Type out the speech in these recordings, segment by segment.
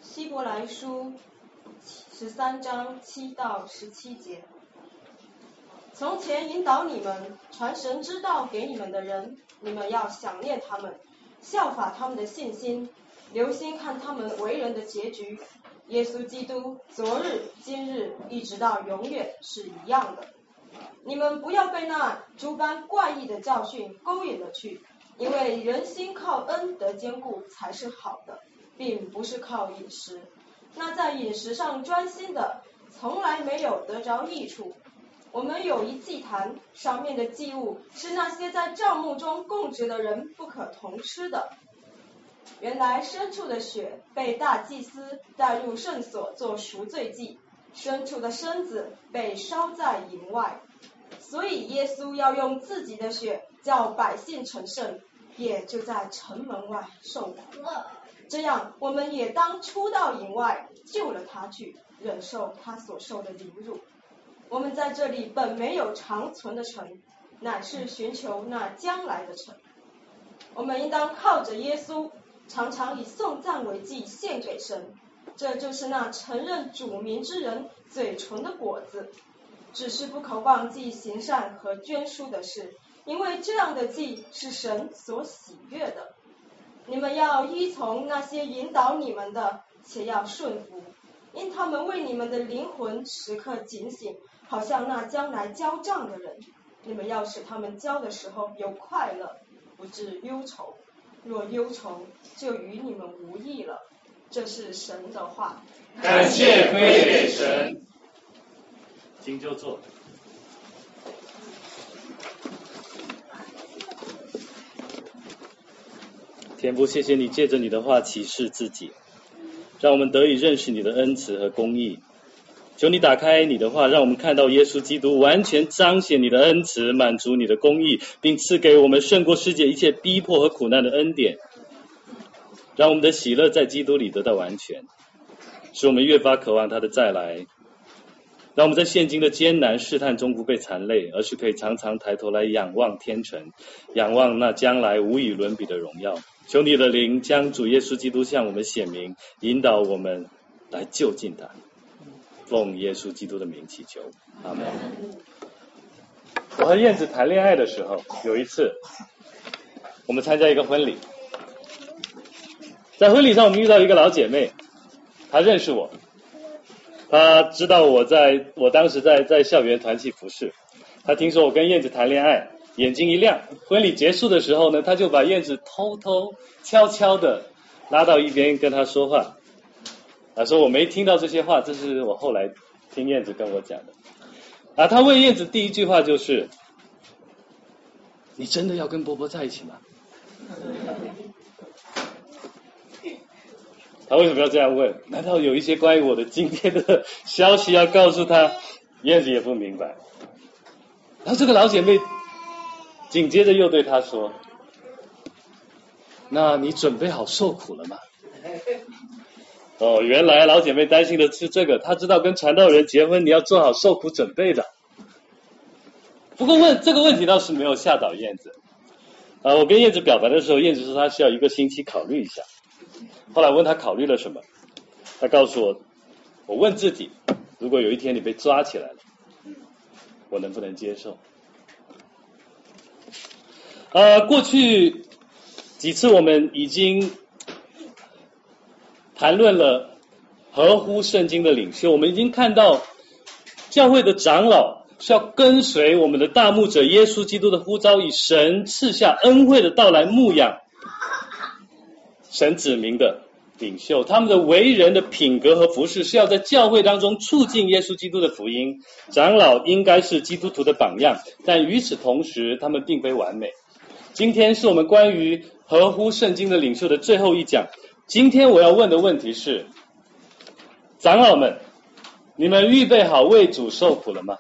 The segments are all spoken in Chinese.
希伯来书13章7到17节。从前引导你们传神之道给你们的人，你们要想念他们，效法他们的信心，留心看他们为人的结局。耶稣基督昨日今日一直到永远是一样的。你们不要被那诸般怪异的教训勾引了去，因为人心靠恩得坚固才是好的，并不是靠饮食。那在饮食上专心的，从来没有得着益处。我们有一祭坛，上面的祭物是那些在帐幕中供职的人不可同吃的。原来牲畜的血被大祭司带入圣所做赎罪祭，牲畜的身子被烧在营外，所以耶稣要用自己的血叫百姓成圣，也就在城门外受苦。这样我们也当出到营外，救了他去，忍受他所受的凌辱。我们在这里本没有长存的城，乃是寻求那将来的城。我们应当靠着耶稣，常常以颂赞为祭献给神，这就是那承认主名之人嘴唇的果子。只是不可忘记行善和捐书的事，因为这样的祭是神所喜悦的。你们要依从那些引导你们的，且要顺服，因他们为你们的灵魂时刻警醒，好像那将来交账的人。你们要使他们交的时候有快乐，不致忧愁。若忧愁，就与你们无益了。这是神的话。 感谢归给神。 请就坐。天父，谢谢你借着你的话启示自己，让我们得以认识你的恩慈和公义。求你打开你的话，让我们看到耶稣基督完全彰显你的恩慈，满足你的公义，并赐给我们胜过世界一切逼迫和苦难的恩典，让我们的喜乐在基督里得到完全，使我们越发渴望他的再来。让我们在现今的艰难试探中不被残累，而是可以常常抬头来仰望天城，仰望那将来无与伦比的荣耀。求你的灵将主耶稣基督向我们显明，引导我们来就近他。奉耶稣基督的名祈求，阿们。我和燕子谈恋爱的时候，有一次我们参加一个婚礼，在婚礼上我们遇到一个老姐妹，她认识我，她知道我当时在校园团契服侍，她听说我跟燕子谈恋爱，眼睛一亮。婚礼结束的时候呢，她就把燕子偷偷悄悄的拉到一边跟她说话。她说我没听到这些话，这是我后来听燕子跟我讲的。她问燕子第一句话就是：你真的要跟波波在一起吗？他为什么要这样问？难道有一些关于我的今天的消息要告诉他？燕子也不明白。然后这个老姐妹紧接着又对他说：那你准备好受苦了吗？原来老姐妹担心的是这个，她知道跟传道人结婚你要做好受苦准备的。不过问这个问题倒是没有吓倒燕子。我跟燕子表白的时候，燕子说她需要1个星期考虑一下。后来问她考虑了什么，她告诉我，我问自己，如果有一天你被抓起来了，我能不能接受？过去几次我们已经谈论了合乎圣经的领袖，我们已经看到教会的长老是要跟随我们的大牧者耶稣基督的呼召，以神赐下恩惠的道来牧养神指明的领袖，他们的为人的品格和服事是要在教会当中促进耶稣基督的福音。长老应该是基督徒的榜样，但与此同时他们并非完美。今天是我们关于合乎圣经的领袖的最后一讲。今天我要问的问题是，长老们，你们预备好为主受苦了吗？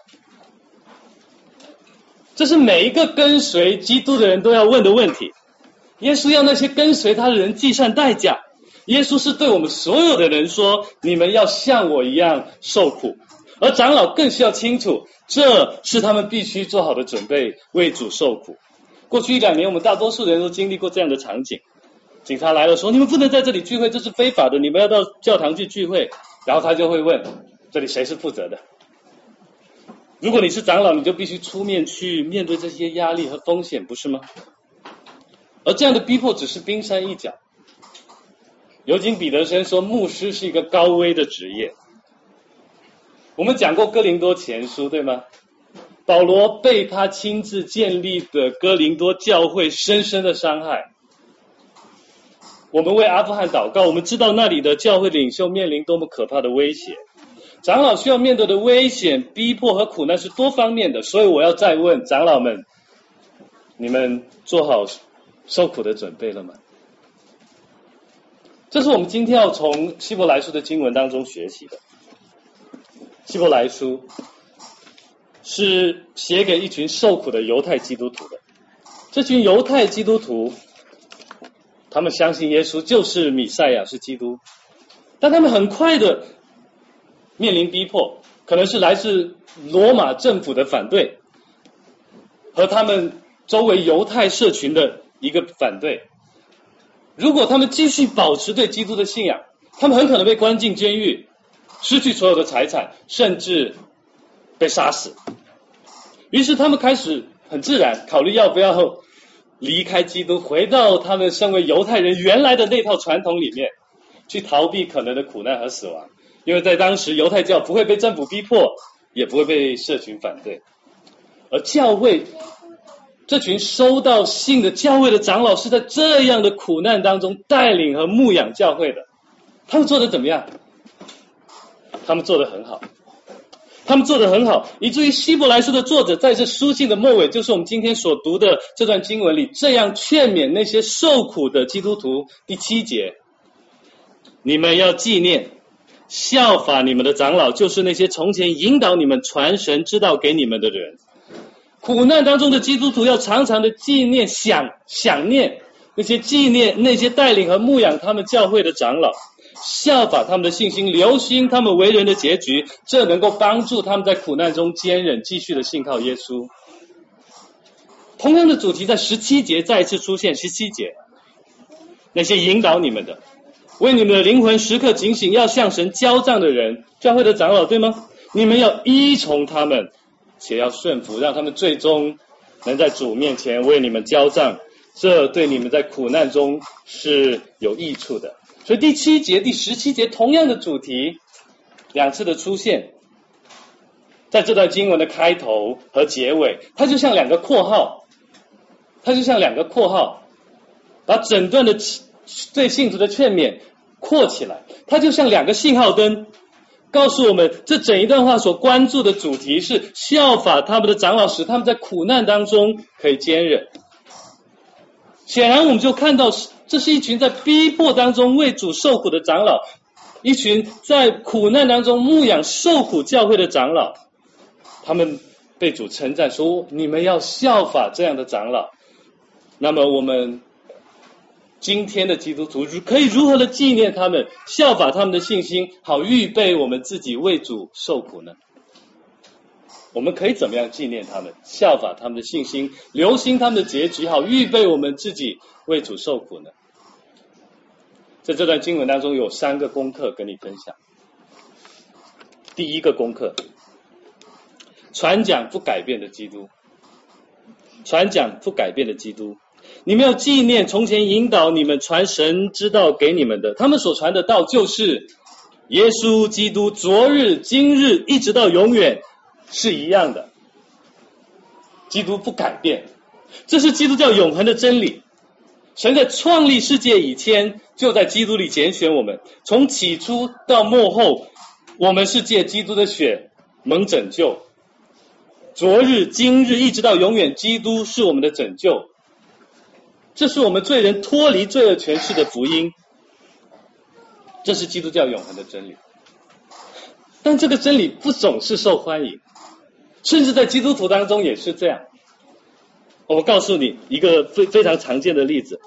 这是每一个跟随基督的人都要问的问题。耶稣要那些跟随他的人计算代价。耶稣是对我们所有的人说，你们要像我一样受苦。而长老更需要清楚，这是他们必须做好的准备，为主受苦。过去1-2年，我们大多数人都经历过这样的场景。 警察来了说，你们不能在这里聚会，这是非法的，你们要到教堂去聚会。然后他就会问，这里谁是负责的？如果你是长老，你就必须出面去面对这些压力和风险，不是吗？而这样的逼迫只是冰山一角。尤金彼得森说，牧师是一个高危的职业。我们讲过哥林多前书，对吗？保罗被他亲自建立的哥林多教会深深的伤害。我们为阿富汗祷告，我们知道那里的教会领袖面临多么可怕的威胁。长老需要面对的危险、逼迫和苦难是多方面的，所以我要再问长老们，你们做好受苦的准备了吗？这是我们今天要从希伯来书的经文当中学习的。希伯来书是写给一群受苦的犹太基督徒的。这群犹太基督徒，他们相信耶稣就是弥赛亚，是基督，但他们很快的面临逼迫，可能是来自罗马政府的反对，和他们周围犹太社群的一个反对。如果他们继续保持对基督的信仰，他们很可能被关进监狱，失去所有的财产，甚至被杀死。于是他们开始很自然考虑要不要离开基督，回到他们身为犹太人原来的那套传统里面，去逃避可能的苦难和死亡。因为在当时犹太教不会被政府逼迫，也不会被社群反对。而教会这群收到信的教会的长老是在这样的苦难当中带领和牧养教会的。他们做得怎么样？他们做得很好，他们做得很好，以至于希伯来书的作者在这书信的末尾，就是我们今天所读的这段经文里，这样劝勉那些受苦的基督徒。第7节，你们要纪念效法你们的长老，就是那些从前引导你们传神之道给你们的人。苦难当中的基督徒要常常的纪念想念那些带领和牧养他们教会的长老，效法他们的信心，留心他们为人的结局，这能够帮助他们在苦难中坚忍，继续的信靠耶稣。同样的主题在17节再一次出现。17节，那些引导你们的，为你们的灵魂时刻警醒，要向神交账的人，教会的长老，对吗？你们要依从他们，且要顺服，让他们最终能在主面前为你们交账，这对你们在苦难中是有益处的。所以第7节、第17节同样的主题两次的出现，在这段经文的开头和结尾，它就像两个括号，把整段的对信徒的劝勉括起来，它就像两个信号灯，告诉我们这整一段话所关注的主题是效法他们的长老，使他们在苦难当中可以坚忍。显然我们就看到，这是一群在逼迫当中为主受苦的长老，一群在苦难当中牧养受苦教会的长老，他们被主称赞说，你们要效法这样的长老。那么我们今天的基督徒可以如何的纪念他们，效法他们的信心，好预备我们自己为主受苦呢？我们可以怎么样纪念他们，效法他们的信心，留心他们的结局，好预备我们自己为主受苦呢？在这段经文当中有3个功课跟你分享。第1个功课，传讲不改变的基督。传讲不改变的基督，你们要纪念从前引导你们传神之道给你们的，他们所传的道就是耶稣基督，昨日今日一直到永远是一样的。基督不改变，这是基督教永恒的真理。神在创立世界以前就在基督里拣选我们，从起初到末后，我们是借基督的血蒙拯救。昨日今日一直到永远，基督是我们的拯救。这是我们罪人脱离罪恶权势的福音，这是基督教永恒的真理。但这个真理不总是受欢迎，甚至在基督徒当中也是这样。我告诉你一个非常常见的例子，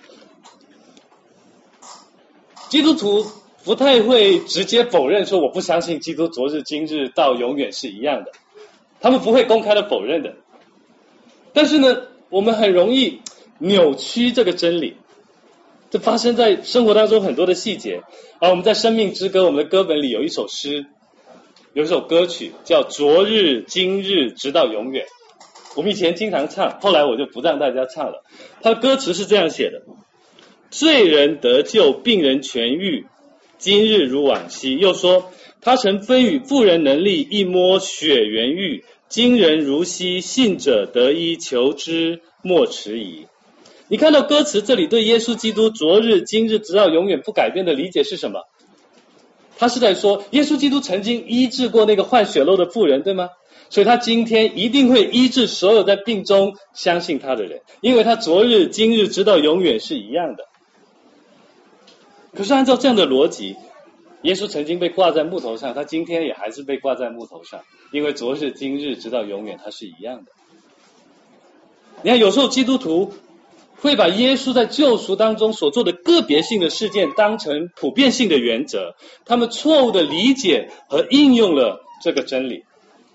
基督徒不太会直接否认说我不相信基督昨日今日到永远是一样的，他们不会公开的否认的。但是呢，我们很容易扭曲这个真理， 这发生在生活当中很多的细节。我们在《生命之歌》我们的歌本里有一首诗，有一首歌曲叫《昨日今日直到永远》，我们以前经常唱，后来我就不让大家唱了。它的歌词是这样写的：罪人得救，病人痊愈，今日如往昔。又说他曾分与妇人能力，一摸血原愈，今人如昔，信者得医，求之莫迟疑。你看到歌词这里对耶稣基督昨日今日直到永远不改变的理解是什么？他是在说耶稣基督曾经医治过那个患血漏的妇人，对吗？所以他今天一定会医治所有在病中相信他的人，因为他昨日今日直到永远是一样的。可是按照这样的逻辑，耶稣曾经被挂在木头上，他今天也还是被挂在木头上，因为昨日今日直到永远他是一样的。你看有时候基督徒会把耶稣在救赎当中所做的个别性的事件当成普遍性的原则，他们错误的理解和应用了这个真理。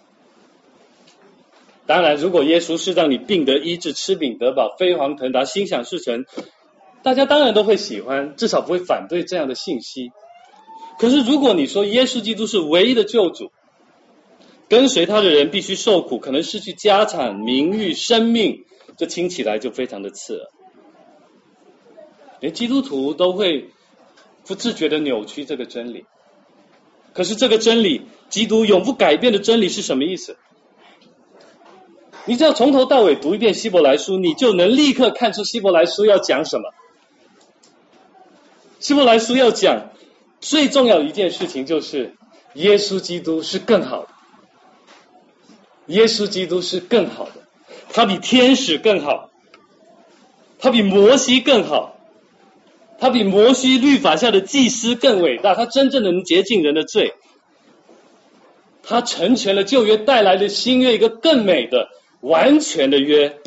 当然如果耶稣是让你病得医治，吃饼得饱，飞黄腾达，心想事成，大家当然都会喜欢，至少不会反对这样的信息。可是如果你说耶稣基督是唯一的救主，跟随他的人必须受苦，可能失去家产、名誉、生命，这听起来就非常的刺耳。连基督徒都会不自觉地扭曲这个真理。可是这个真理，基督永不改变的真理是什么意思？你只要从头到尾读一遍希伯来书，你就能立刻看出希伯来书要讲什么。希伯来书要讲最重要的一件事情，就是耶稣基督是更好的。耶稣基督是更好的，他比天使更好，他比摩西更好，他比摩西律法下的祭司更伟大，他真正的能洁净人的罪，他成全了旧约带来的新约一个更美的完全的约。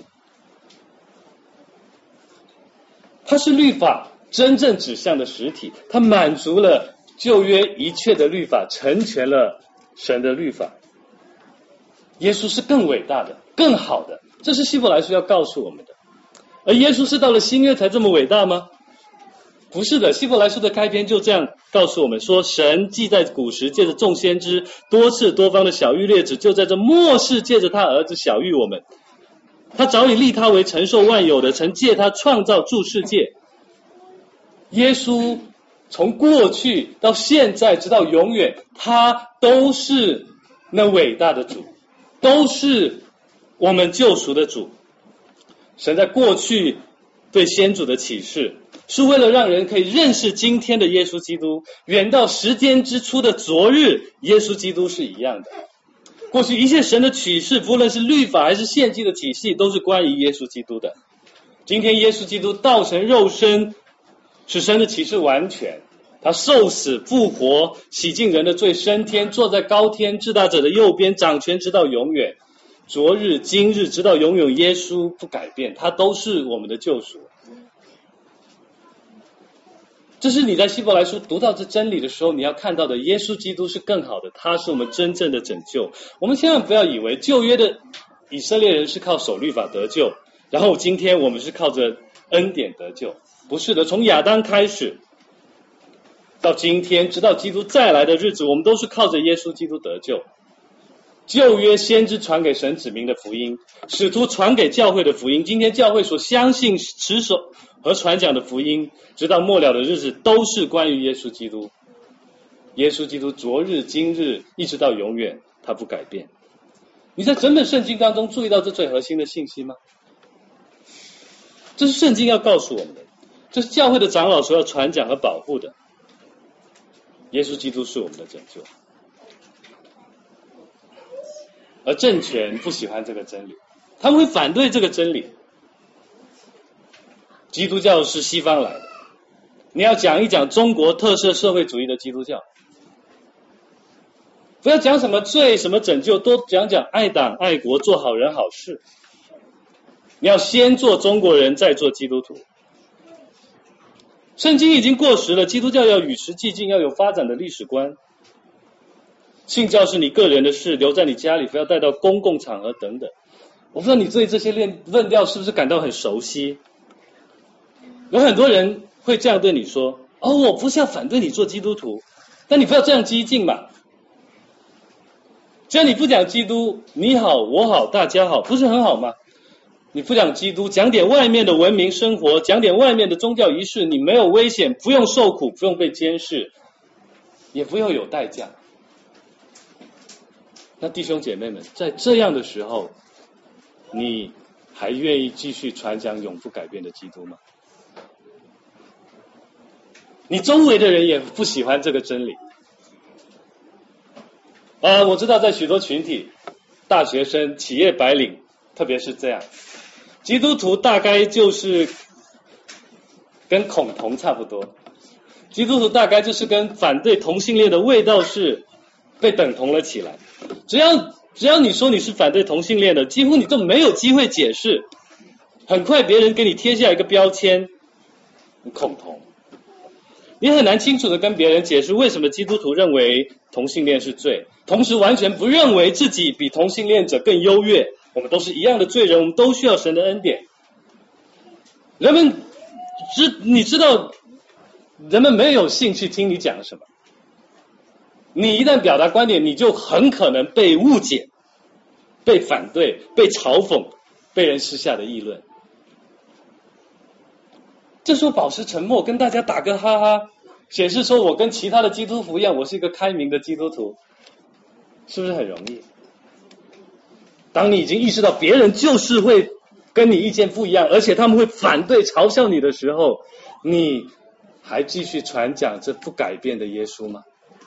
他是律法真正指向的实体，他满足了旧约一切的律法，成全了神的律法。耶稣是更伟大的，更好的，这是希伯来书要告诉我们的。而耶稣是到了新约才这么伟大吗？不是的，希伯来书的开篇就这样告诉我们说，神既在古时借着众先知多次多方的晓谕列祖，就在这末世借着他儿子晓谕我们。他早已立他为承受万有的，曾借他创造诸世界。耶稣从过去到现在直到永远，他都是那伟大的主，都是我们救赎的主。神在过去对先祖的启示，是为了让人可以认识今天的耶稣基督，远到时间之初的昨日，耶稣基督是一样的。过去一切神的启示，不论是律法还是献祭的体系，都是关于耶稣基督的。今天耶稣基督道成肉身，使神的启示完全，他受死复活，洗净人的罪，升天，坐在高天至大者的右边，掌权直到永远。昨日今日直到永远，耶稣不改变，他都是我们的救赎。这是你在希伯来书读到这真理的时候，你要看到的，耶稣基督是更好的，他是我们真正的拯救。我们千万不要以为旧约的以色列人是靠守律法得救，然后今天我们是靠着恩典得救。不是的，从亚当开始到今天，直到基督再来的日子，我们都是靠着耶稣基督得救。旧约先知传给神指明的福音，使徒传给教会的福音，今天教会所相信持守和传讲的福音，直到末了的日子，都是关于耶稣基督。耶稣基督昨日今日一直到永远，他不改变。你在整本圣经当中注意到这最核心的信息吗？这是圣经要告诉我们的，这是教会的长老所要传讲和保护的。耶稣基督是我们的拯救。而政权不喜欢这个真理，他们会反对这个真理。基督教是西方来的，你要讲一讲中国特色社会主义的基督教，不要讲什么罪什么拯救，多讲讲爱党爱国，做好人好事。你要先做中国人，再做基督徒。圣经已经过时了，基督教要与时俱进，要有发展的历史观。信教是你个人的事，留在你家里，不要带到公共场合等等。我不知道你对这些论调是不是感到很熟悉？有很多人会这样对你说：哦，我不是要反对你做基督徒，但你不要这样激进嘛。只要你不讲基督，你好我好大家好，不是很好吗？你不讲基督，讲点外面的文明生活，讲点外面的宗教仪式，你没有危险，不用受苦，不用被监视，也不用有代价。那弟兄姐妹们，在这样的时候，你还愿意继续传讲永不改变的基督吗？你周围的人也不喜欢这个真理。我知道在许多群体，大学生、企业白领，特别是这样，基督徒大概就是跟恐同差不多，基督徒大概就是跟反对同性恋的味道是被等同了起来。只要你说你是反对同性恋的，几乎你都没有机会解释，很快别人给你贴下一个标签，恐同。你很难清楚的跟别人解释为什么基督徒认为同性恋是罪，同时完全不认为自己比同性恋者更优越。我们都是一样的罪人，我们都需要神的恩典。你知道，人们没有兴趣听你讲什么。你一旦表达观点，你就很可能被误解、被反对、被嘲讽、被人私下的议论。这时候保持沉默，跟大家打个哈哈，显示说我跟其他的基督徒一样，我是一个开明的基督徒，是不是很容易？当你已经意识到别人就是会跟你意见不一样，而且他们会反对嘲笑你的时候，你还继续传讲这不改变的耶稣吗？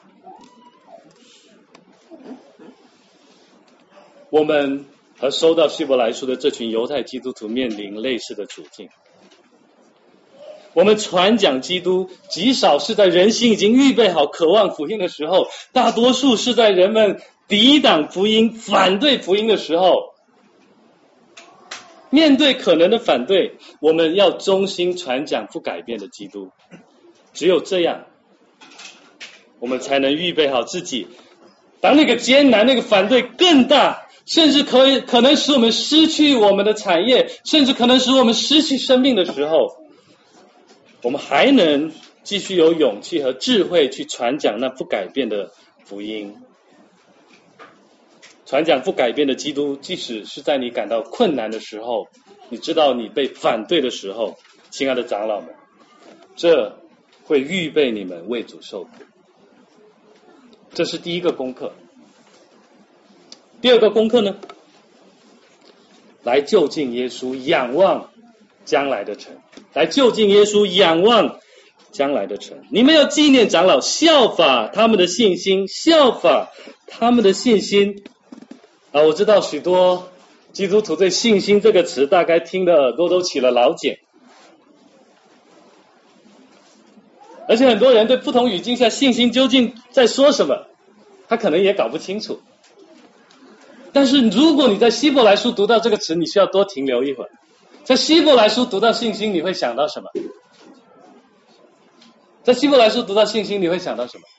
我们和收到希伯来书的这群犹太基督徒面临类似的处境。我们传讲基督，极少是在人心已经预备好渴望福音的时候，大多数是在人们抵挡福音、反对福音的时候。面对可能的反对，我们要忠心传讲不改变的基督。只有这样，我们才能预备好自己，当那个艰难、那个反对更大，甚至可能使我们失去我们的产业，甚至可能使我们失去生命的时候，我们还能继续有勇气和智慧去传讲那不改变的福音。传讲不改变的基督，即使是在你感到困难的时候，你知道你被反对的时候，亲爱的长老们，这会预备你们为主受苦。这是第一个功课。第二个功课呢？来就近耶稣，仰望将来的城。来就近耶稣，仰望将来的城。你们要纪念长老，效法他们的信心，效法他们的信心。我知道许多基督徒对信心这个词大概听的耳朵都起了老茧，而且很多人对不同语境下信心究竟在说什么，他可能也搞不清楚。但是如果你在希伯来书读到这个词，你需要多停留一会儿。在希伯来书读到信心，你会想到什么？在希伯来书读到信心，你会想到什么？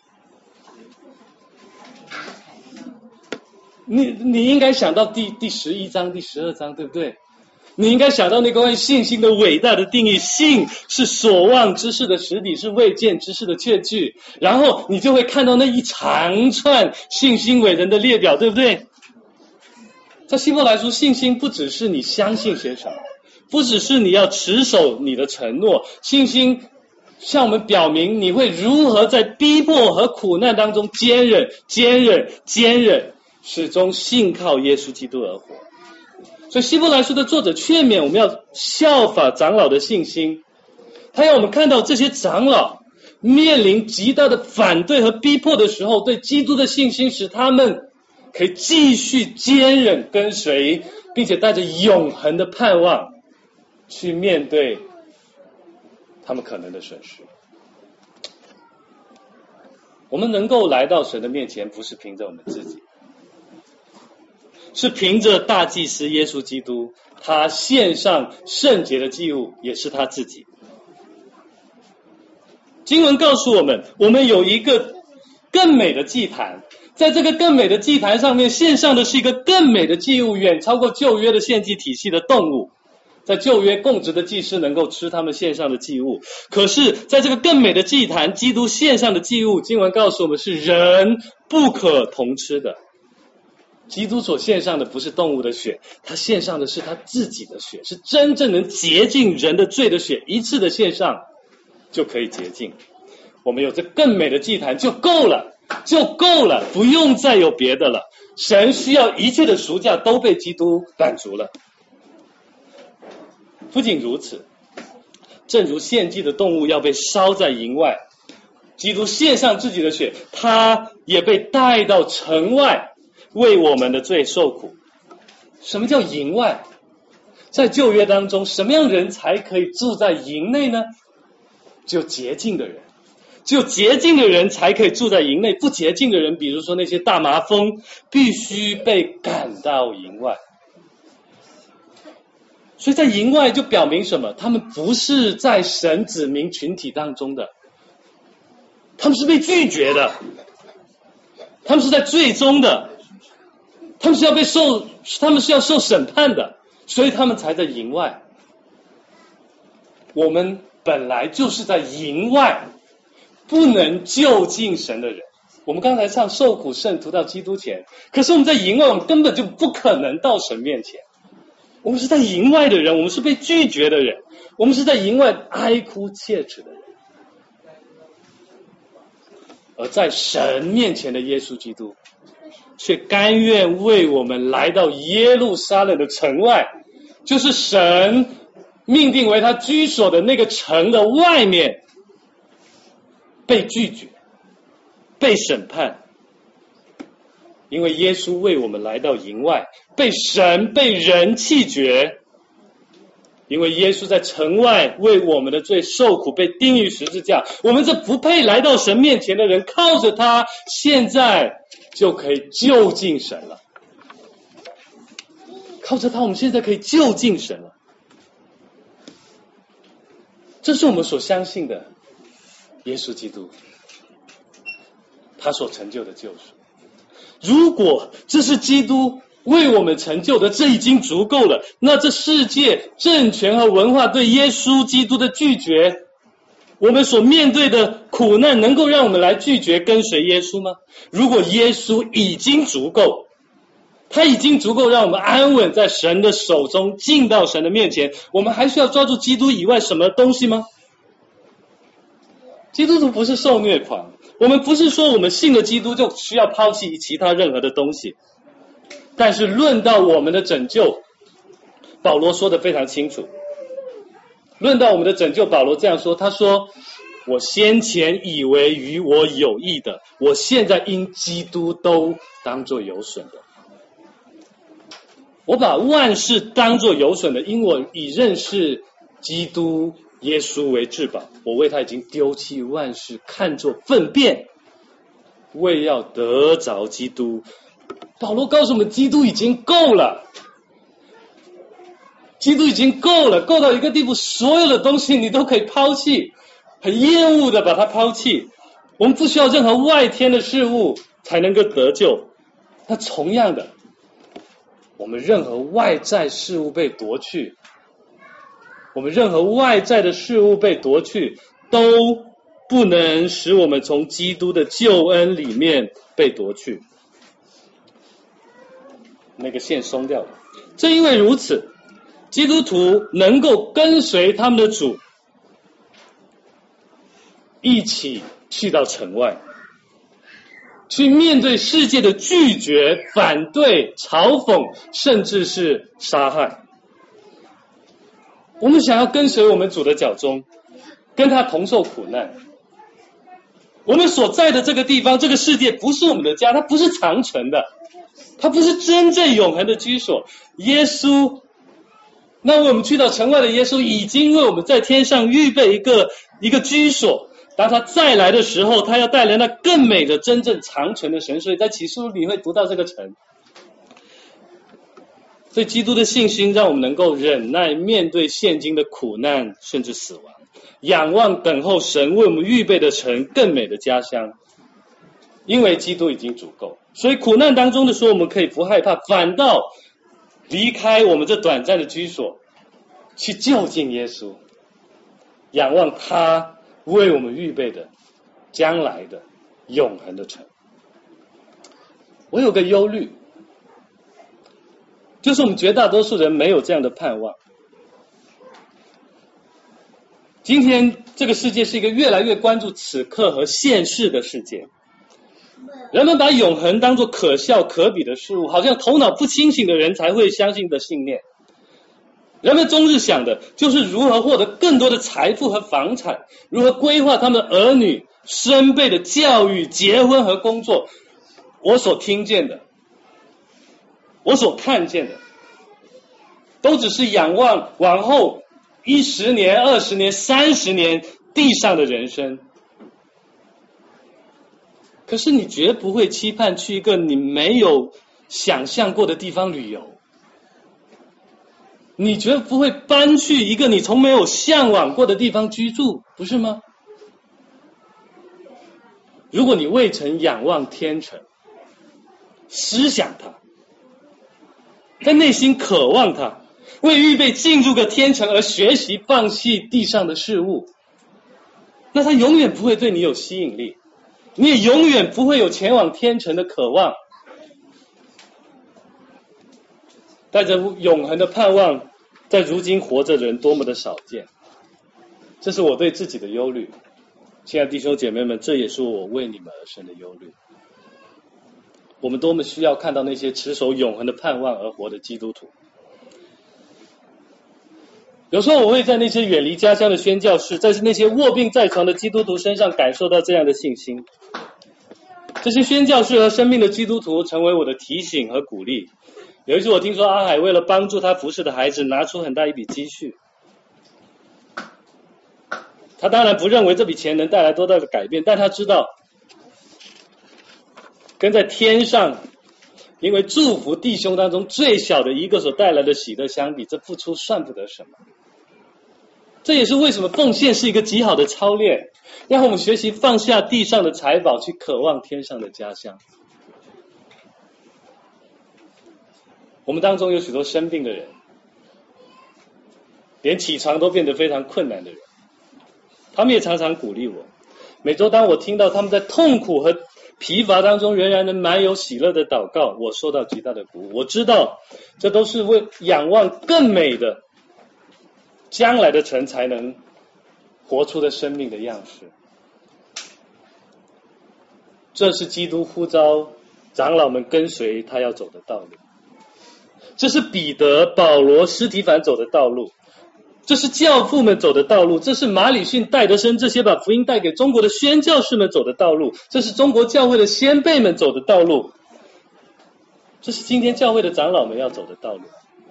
你应该想到第11章、第12章，对不对？你应该想到那个关于信心的伟大的定义，信是所望之事的实底，是未见之事的确据。然后你就会看到那一长串信心伟人的列表，对不对？在希伯来书，信心不只是你相信些什么，不只是你要持守你的承诺，信心向我们表明你会如何在逼迫和苦难当中坚忍，始终信靠耶稣基督而活。所以希伯来书的作者劝勉我们要效法长老的信心，他要我们看到这些长老面临极大的反对和逼迫的时候，对基督的信心使他们可以继续坚忍跟随，并且带着永恒的盼望去面对他们可能的损失。我们能够来到神的面前，不是凭着我们自己，是凭着大祭司耶稣基督，他献上圣洁的祭物，也是他自己。经文告诉我们，我们有一个更美的祭坛，在这个更美的祭坛上面献上的是一个更美的祭物，远超过旧约的献祭体系的动物。 在旧约供职的祭司能够吃他们献上的祭物，可是在这个更美的祭坛，基督献上的祭物，经文告诉我们是人不可同吃的。基督所献上的不是动物的血，他献上的是他自己的血，是真正能洁净人的罪的血，一次的献上就可以洁净。我们有这更美的祭坛就够了，不用再有别的了。神需要一切的赎价都被基督满足了。不仅如此，正如献祭的动物要被烧在营外，基督献上自己的血，他也被带到城外，为我们的罪受苦。什么叫营外？在旧约当中，什么样的人才可以住在营内呢？只有洁净的人，只有洁净的人才可以住在营内，不洁净的人，比如说那些大麻风，必须被赶到营外。所以在营外就表明什么？他们不是在神子民群体当中的，他们是被拒绝的，他们是在罪中的，他们是要受审判的，所以他们才在营外。我们本来就是在营外不能就近神的人。我们刚才唱受苦圣徒到基督前，可是我们在营外，我们根本就不可能到神面前。我们是在营外的人，我们是被拒绝的人，我们是在营外哀哭切齿的人。而在神面前的耶稣基督却甘愿为我们来到耶路撒冷的城外，就是神命定为他居所的那个城的外面，被拒绝，被审判。因为耶稣为我们来到营外，被神被人弃绝。因为耶稣在城外为我们的罪受苦，被钉于十字架，我们这不配来到神面前的人，靠着他现在就可以就近神了。靠着他我们现在可以就近神了。这是我们所相信的耶稣基督，他所成就的救赎。如果这是基督为我们成就的，这已经足够了。那这世界政权和文化对耶稣基督的拒绝，我们所面对的苦难能够让我们来拒绝跟随耶稣吗？如果耶稣已经足够，他已经足够让我们安稳在神的手中，进到神的面前，我们还需要抓住基督以外什么东西吗？基督徒不是受虐狂，我们不是说我们信了基督就需要抛弃其他任何的东西。但是论到我们的拯救，保罗说得非常清楚。论到我们的拯救，保罗这样说，他说，我先前以为与我有益的，我现在因基督都当作有损的。我把万事当作有损的，因我以认识基督耶稣为至宝，我为他已经丢弃万事，看作粪便，为要得着基督。保罗告诉我们，基督已经够了，基督已经够了，够到一个地步，所有的东西你都可以抛弃，很厌恶的把它抛弃。我们不需要任何外天的事物才能够得救。那同样的，我们任何外在事物被夺去，我们任何外在的事物被夺去，都不能使我们从基督的救恩里面被夺去。那个线松掉了。正因为如此，基督徒能够跟随他们的主一起去到城外，去面对世界的拒绝、反对、嘲讽，甚至是杀害。我们想要跟随我们主的脚踪，跟他同受苦难。我们所在的这个地方，这个世界不是我们的家，它不是长存的，它不是真正永恒的居所。耶稣，那为我们去到城外的耶稣已经为我们在天上预备一个居所，当他再来的时候，他要带来那更美的真正长存的神。所以在启示录里会读到这个城。所以基督的信心让我们能够忍耐面对现今的苦难甚至死亡，仰望等候神为我们预备的城更美的家乡。因为基督已经足够，所以苦难当中的时候我们可以不害怕，反倒离开我们这短暂的居所， 去就近耶稣，仰望他为我们预备的将来的永恒的城。我有个忧虑，就是我们绝大多数人没有这样的盼望。今天这个世界是一个越来越关注此刻和现世的世界，人们把永恒当作可笑可比的事物，好像头脑不清醒的人才会相信的信念。人们终日想的就是如何获得更多的财富和房产，如何规划他们的儿女生辈的教育、结婚和工作。我所听见的，我所看见的，都只是仰望往后10年、20年、30年地上的人生。可是你绝不会期盼去一个你没有想象过的地方旅游，你绝不会搬去一个你从没有向往过的地方居住，不是吗？如果你未曾仰望天城，思想它，在内心渴望它，为预备进入个天城而学习放弃地上的事物，那它永远不会对你有吸引力，你也永远不会有前往天城的渴望。带着永恒的盼望，在如今活着的人多么的少见，这是我对自己的忧虑。亲爱的弟兄姐妹们，这也是我为你们而生的忧虑。我们多么需要看到那些持守永恒的盼望而活的基督徒。有时候我会在那些远离家乡的宣教士，在那些卧病在床的基督徒身上感受到这样的信心。这些宣教士和生命的基督徒成为我的提醒和鼓励。有一次我听说阿海为了帮助他服侍的孩子拿出很大一笔积蓄，他当然不认为这笔钱能带来多大的改变，但他知道跟在天上因为祝福弟兄当中最小的一个所带来的喜乐相比，这付出算不得什么。这也是为什么奉献是一个极好的操练，让我们学习放下地上的财宝，去渴望天上的家乡。我们当中有许多生病的人，连起床都变得非常困难的人，他们也常常鼓励我。每周当我听到他们在痛苦和疲乏当中仍然能满有喜乐的祷告，我受到极大的鼓舞。我知道这都是为仰望更美的将来的城才能活出的生命的样式。这是基督呼召长老们跟随他要走的道路，这是彼得、保罗、司提反走的道路，这是教父们走的道路，这是马礼逊、戴德生这些把福音带给中国的宣教士们走的道路，这是中国教会的先辈们走的道路，这是今天教会的长老们要走的道路。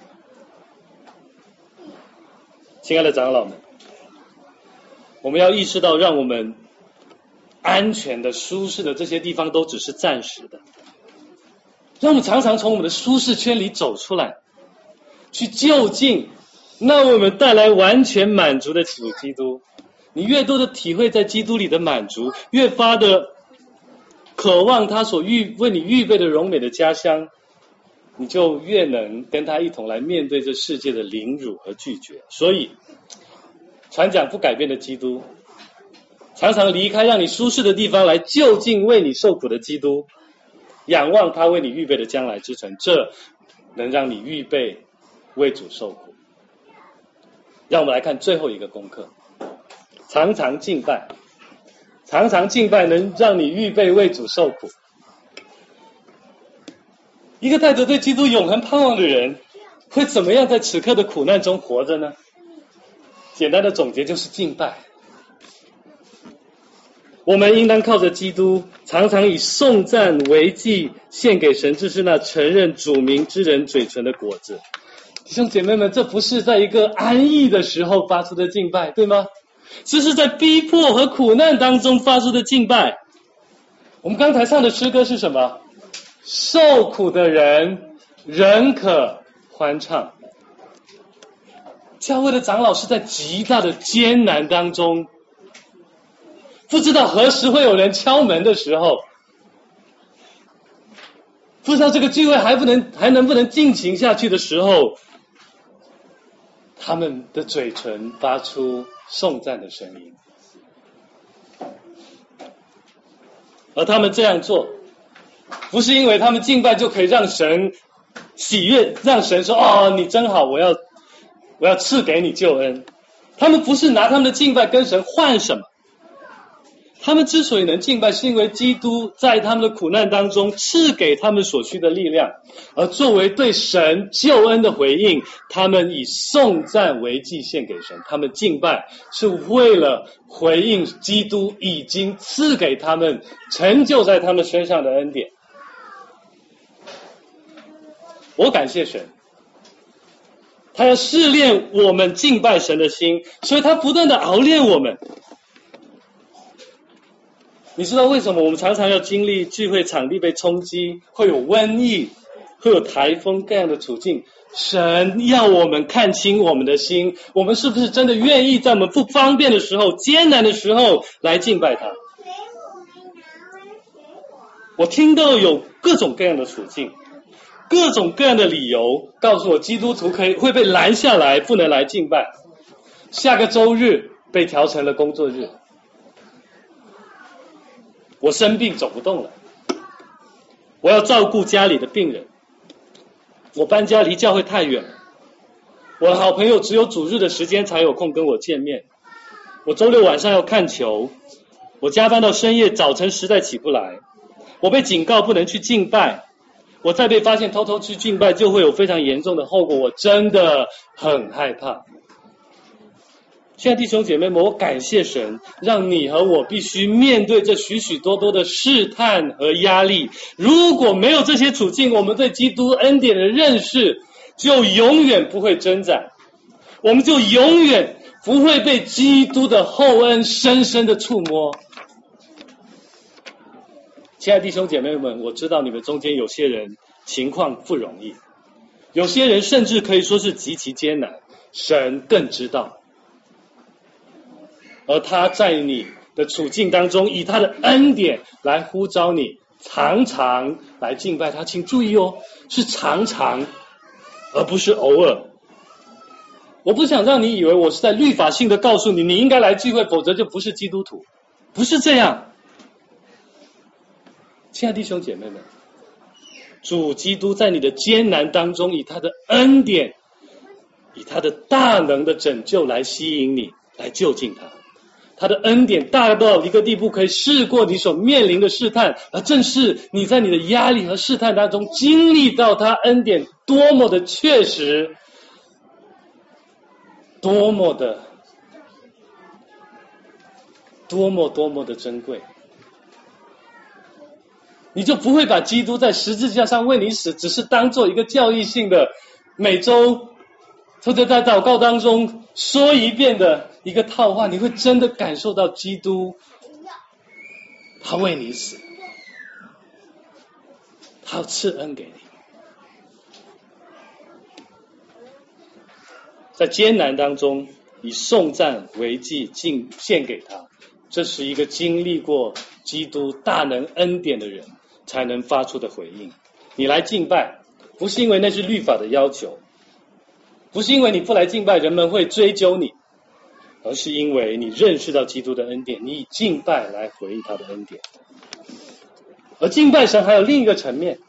亲爱的长老们，我们要意识到，让我们安全的、舒适的这些地方都只是暂时的，让我们常常从我们的舒适圈里走出来，去就近那为我们带来完全满足的主基督。你越多的体会在基督里的满足，越发的渴望他所为你预备的荣美的家乡，你就越能跟他一同来面对这世界的凌辱和拒绝。所以传讲不改变的基督，常常离开让你舒适的地方，来就近为你受苦的基督，仰望他为你预备的将来之城，这能让你预备为主受苦。让我们来看最后一个功课，常常敬拜。常常敬拜能让你预备为主受苦。一个带着对基督永恒盼望的人，会怎么样在此刻的苦难中活着呢？简单的总结就是敬拜。我们应当靠着基督，常常以颂赞为祭献给神，这是那承认主名之人嘴唇的果子。弟兄姐妹们，这不是在一个安逸的时候发出的敬拜，对吗？这是在逼迫和苦难当中发出的敬拜。我们刚才唱的诗歌是什么？受苦的人仍可欢唱。教会的长老是在极大的艰难当中，不知道何时会有人敲门的时候，不知道这个聚会还能不能进行下去的时候， 他们的嘴唇发出颂赞的声音。而他们这样做，不是因为他们敬拜就可以让神喜悦，让神说哦你真好，我要赐给你救恩。他们不是拿他们的敬拜跟神换什么，他们之所以能敬拜，是因为基督在他们的苦难当中赐给他们所需的力量，而作为对神救恩的回应，他们以颂赞为祭献给神。他们敬拜是为了回应基督已经赐给他们成就在他们身上的恩典。我感谢神，他要试炼我们敬拜神的心，所以他不断的熬炼我们。你知道为什么我们常常要经历聚会场地被冲击，会有瘟疫，会有台风各样的处境？神要我们看清我们的心，我们是不是真的愿意在我们不方便的时候、艰难的时候来敬拜他？我听到有各种各样的处境，各种各样的理由告诉我基督徒会被拦下来，不能来敬拜。下个周日被调成了工作日，我生病走不动了，我要照顾家里的病人，我搬家离教会太远了，我的好朋友只有主日的时间才有空跟我见面，我周六晚上要看球，我加班到深夜，早晨实在起不来，我被警告不能去敬拜，我再被发现偷偷去敬拜就会有非常严重的后果，我真的很害怕。亲爱的弟兄姐妹们，我感谢神，让你和我必须面对这许许多多的试探和压力。如果没有这些处境，我们对基督恩典的认识就永远不会增长，我们就永远不会被基督的厚恩深深的触摸。亲爱的弟兄姐妹们，我知道你们中间有些人情况不容易，有些人甚至可以说是极其艰难，神更知道。而他在你的处境当中，以他的恩典来呼召你，常常来敬拜他。请注意哦，是常常，而不是偶尔。我不想让你以为我是在律法性的告诉你，你应该来聚会，否则就不是基督徒。不是这样。亲爱的弟兄姐妹们，主基督在你的艰难当中，以他的恩典，以他的大能的拯救来吸引你，来就近他。他的恩典大到一个地步，可以试过你所面临的试探，而正是你在你的压力和试探当中经历到他恩典多么的确实，多么的珍贵，你就不会把基督在十字架上为你死只是当做一个教义性的每周或者在祷告当中说一遍的一个套话，你会真的感受到基督他为你死，他要赐恩给你。在艰难当中以颂赞为祭献给他，这是一个经历过基督大能恩典的人才能发出的回应。你来敬拜不是因为那是律法的要求，不是因为你不来敬拜人们会追究你，而是因为你认识到基督的恩典，你以敬拜来回应他的恩典。而敬拜神还有另一个层面，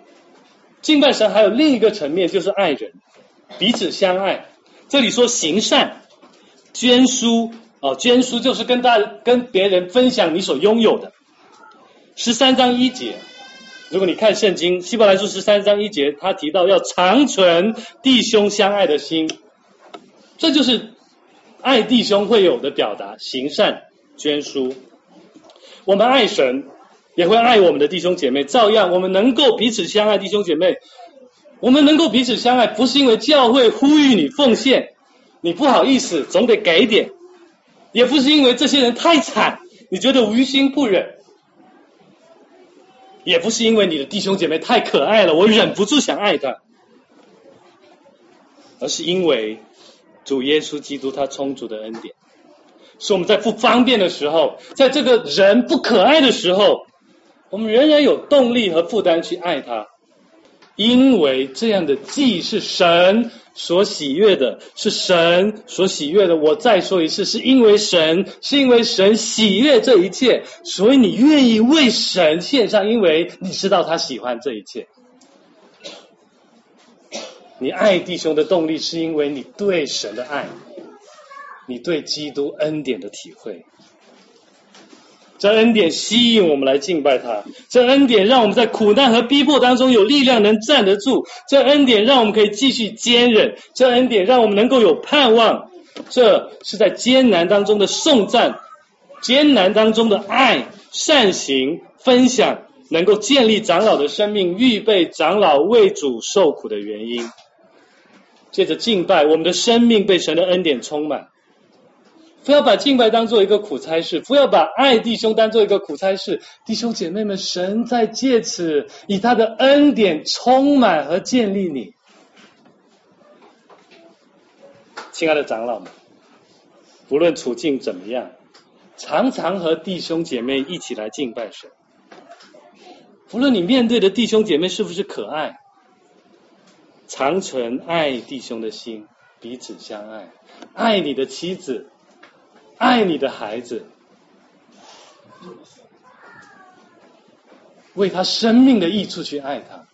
就是爱人，彼此相爱。这里说行善捐书，捐书就是跟别人分享你所拥有的。13章1节，如果你看圣经希伯来书13章1节，他提到要长存弟兄相爱的心，这就是爱弟兄会有的表达，行善捐书。我们爱神也会爱我们的弟兄姐妹，照样我们能够彼此相爱。弟兄姐妹，我们能够彼此相爱，不是因为教会呼吁你奉献，你不好意思总得给点，也不是因为这些人太惨你觉得于心不忍，也不是因为你的弟兄姐妹太可爱了我忍不住想爱他，而是因为主耶稣基督他充足的恩典，是我们在不方便的时候，在这个人不可爱的时候，我们仍然有动力和负担去爱他，因为这样的祭是神所喜悦的，是神所喜悦的。我再说一次，是因为神喜悦这一切，所以你愿意为神献上，因为你知道他喜欢这一切。你爱弟兄的动力是因为你对神的爱，你对基督恩典的体会。这恩典吸引我们来敬拜他，这恩典让我们在苦难和逼迫当中有力量能站得住，这恩典让我们可以继续坚忍，这恩典让我们能够有盼望。这是在艰难当中的颂赞，艰难当中的爱、善行、分享，能够建立长老的生命，预备长老为主受苦的原因。借着敬拜，我们的生命被神的恩典充满。不要把敬拜当做一个苦差事，不要把爱弟兄当做一个苦差事。弟兄姐妹们，神在借此以他的恩典充满和建立你。亲爱的长老们，无论处境怎么样，常常和弟兄姐妹一起来敬拜神。无论你面对的弟兄姐妹是不是可爱，常存爱弟兄的心，彼此相爱，爱你的妻子，爱你的孩子，为他生命的益处去爱他，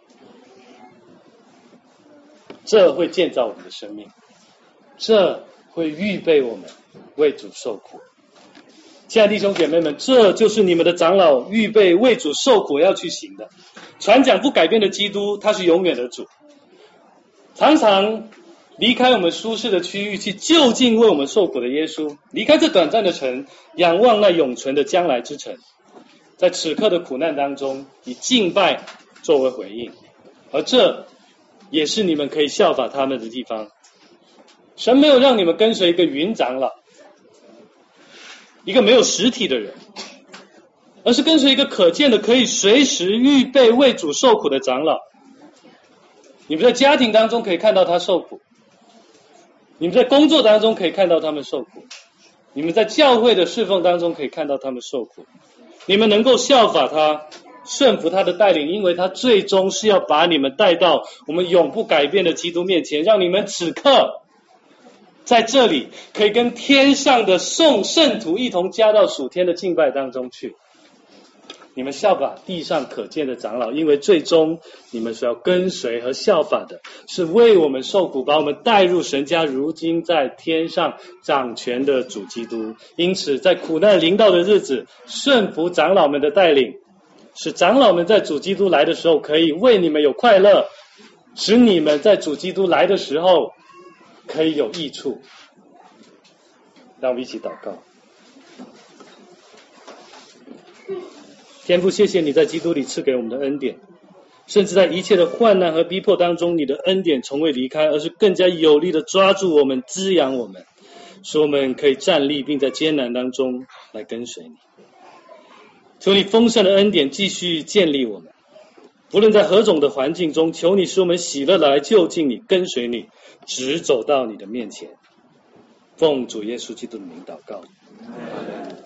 这会建造我们的生命，这会预备我们为主受苦。亲爱的弟兄姐妹们，这就是你们的长老预备为主受苦要去行的。传讲不改变的基督，他是永远的主，常常离开我们舒适的区域，去就近为我们受苦的耶稣，离开这短暂的城，仰望那永存的将来之城，在此刻的苦难当中，以敬拜作为回应，而这也是你们可以效法他们的地方。神没有让你们跟随一个云长老，一个没有实体的人，而是跟随一个可见的，可以随时预备为主受苦的长老。你们在家庭当中可以看到他受苦，你们在工作当中可以看到他们受苦，你们在教会的侍奉当中可以看到他们受苦。你们能够效法他，顺服他的带领，因为他最终是要把你们带到我们永不改变的基督面前，让你们此刻在这里可以跟天上的圣徒一同加到属天的敬拜当中去。你们效法地上可见的长老，因为最终你们所要跟随和效法的是为我们受苦，把我们带入神家，如今在天上掌权的主基督。因此在苦难临到的日子，顺服长老们的带领，使长老们在主基督来的时候可以为你们有快乐，使你们在主基督来的时候可以有益处。让我们一起祷告。天父，谢谢你在基督里赐给我们的恩典，甚至在一切的患难和逼迫当中，你的恩典从未离开，而是更加有力的抓住我们，滋养我们，使我们可以站立，并在艰难当中来跟随你。求你丰盛的恩典继续建立我们，无论在何种的环境中，求你使我们喜乐的来就近你，跟随你，直走到你的面前。奉主耶稣基督的名祷告。